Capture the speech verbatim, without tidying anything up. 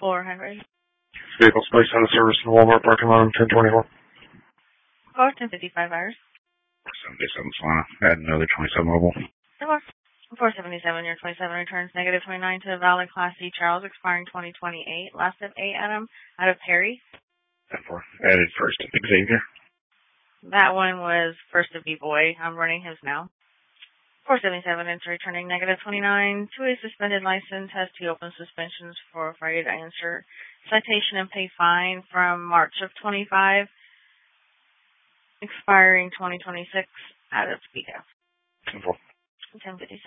four hundred. Vehicles placed on the service in the Walmart parking lot on ten twenty-four. Four ten fifty-five hours. seventy-seven Solana. Add another twenty-seven mobile. four seventy-seven, your twenty-seven returns negative twenty-nine to valid Class C Charles, expiring twenty twenty-eight. Last of eight, Adam, out of Perry. ten four. Added first of Xavier. That one was first of B-Boy. I'm running his now. four seventy-seven, it's returning negative twenty-nine. To a suspended license, has two open suspensions for failure to answer citation and pay fine from March of twenty-five, expiring twenty twenty-six, out of Speed F. ten four. ten fifty-six.